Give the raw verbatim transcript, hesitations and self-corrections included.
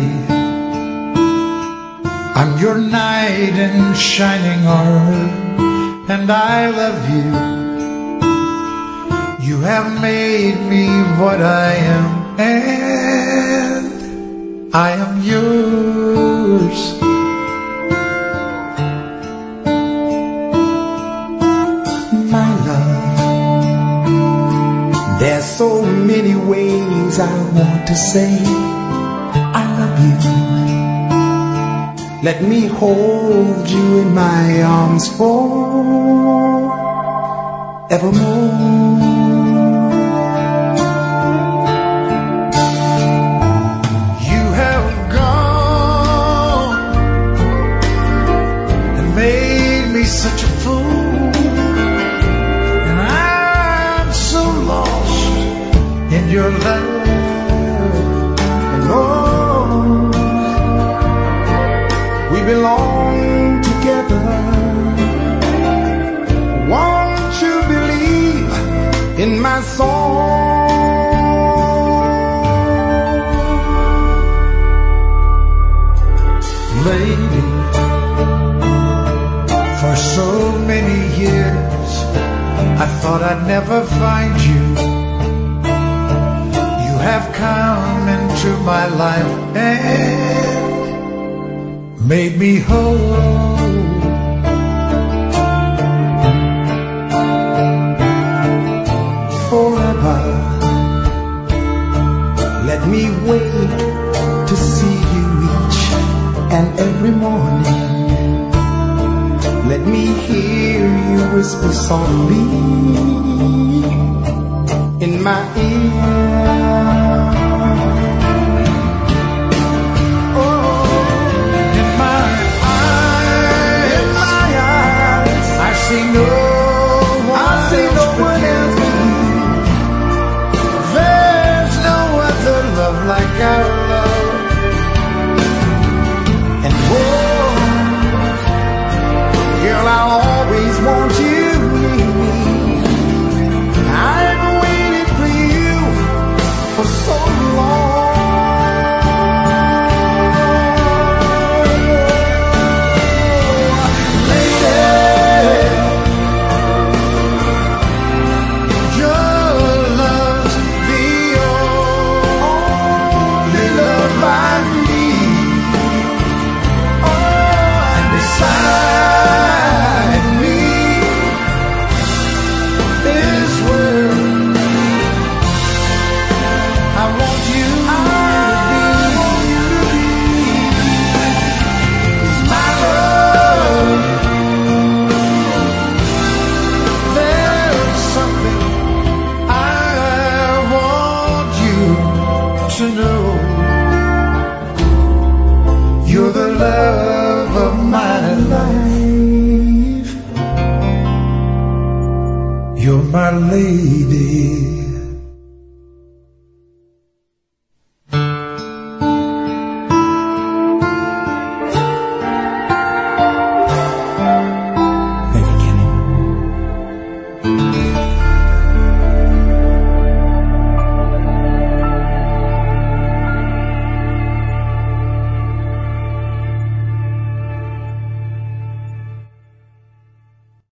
I'm your knight in shining armor, and I love you. You have made me what I am, and I am yours. My love, there's so many ways I want to say I love you. Let me hold you in my arms forevermore. You have gone and made me such a fool, and I'm so lost in your love. And oh, we belong together. Won't you believe in my song? Lady, for so many years I thought I'd never find you. You have come into my life and made me whole. Forever, let me wait to see you each and every morning. Let me hear you whisper softly in my ear. I see no one, I see no one else but you. There's no other love like our love. And oh, girl, I'll always want you near me. I've waited for you for so long. You're the love of my life. You're my lady.